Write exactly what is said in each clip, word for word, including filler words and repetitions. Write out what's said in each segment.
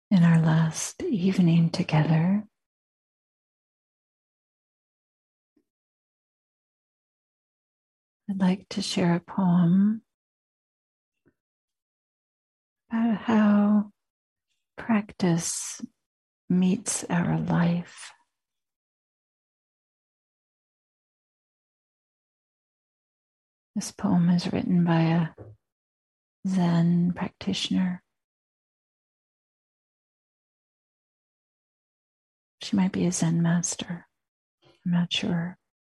In our last evening together, I'd like to share a poem about how practice meets our life. This poem is written by a Zen practitioner. She might be a Zen master. I'm not sure.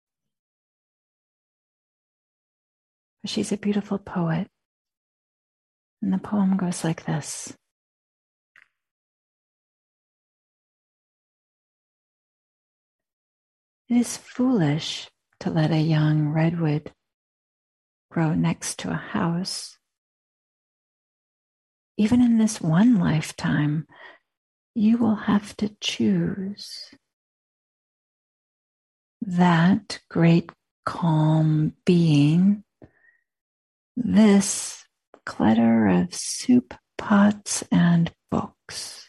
But she's a beautiful poet. And the poem goes like this. It is foolish to let a young redwood grow next to a house. Even in this one lifetime, you will have to choose that great calm being, this clutter of soup pots and books.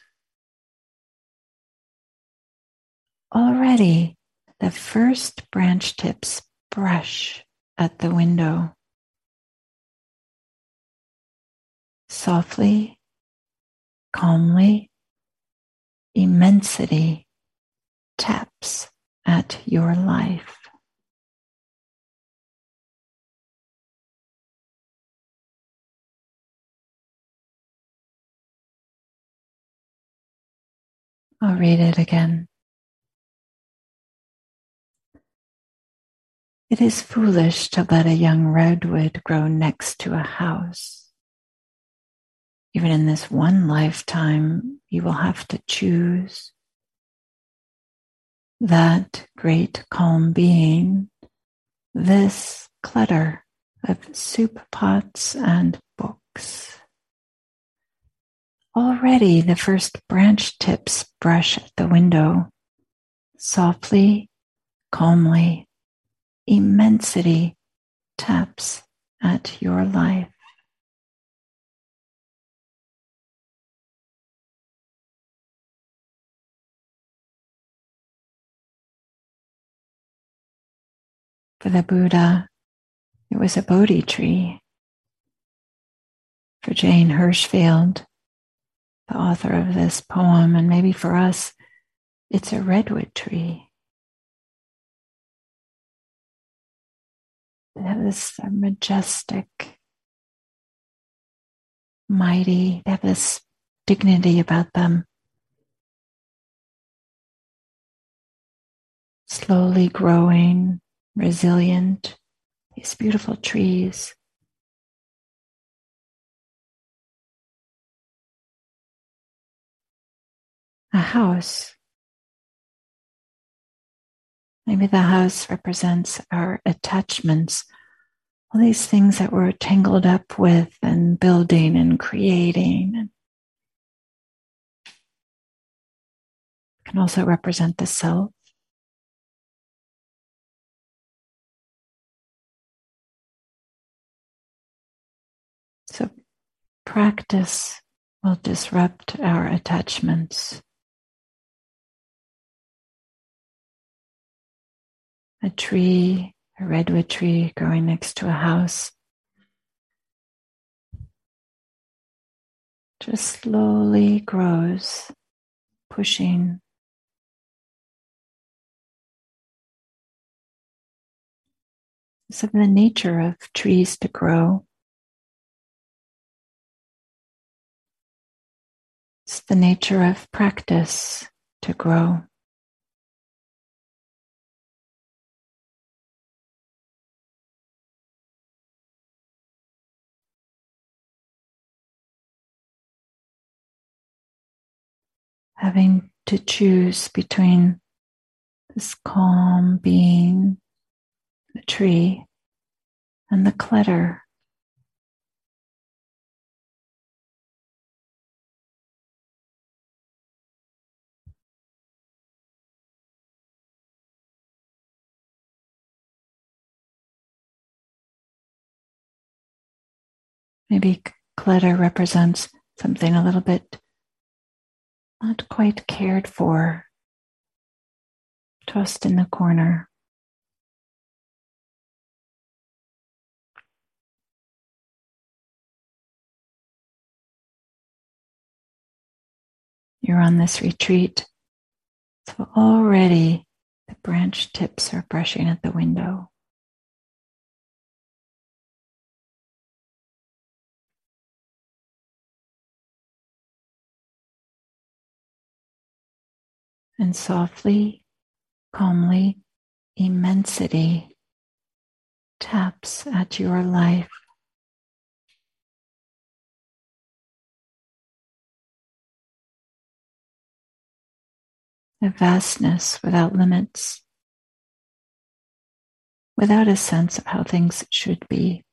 Already, the first branch tips brush at the window. Softly, calmly, immensity taps at your life. I'll read it again. It is foolish to let a young redwood grow next to a house. Even in this one lifetime, you will have to choose that great calm being, this clutter of soup pots and books. Already the first branch tips brush at the window. Softly, calmly, immensity taps at your life. For the Buddha, it was a Bodhi tree. For Jane Hirschfield, the author of this poem, and maybe for us, it's a redwood tree. They have this majestic, mighty, they have this dignity about them. Slowly growing, resilient, these beautiful trees. A house. Maybe the house represents our attachments, all these things that we're tangled up with and building and creating. And can also represent the self. So practice will disrupt our attachments. A tree, a redwood tree growing next to a house, just slowly grows, pushing. It's of the nature of trees to grow. It's the nature of practice to grow. Having to choose between this calm being, the tree, and the clutter. Maybe clutter represents something a little bit not quite cared for, tossed in the corner. You're on this retreat, so already the branch tips are brushing at the window. And softly, calmly, immensity taps at your life. A vastness without limits, without a sense of how things should be.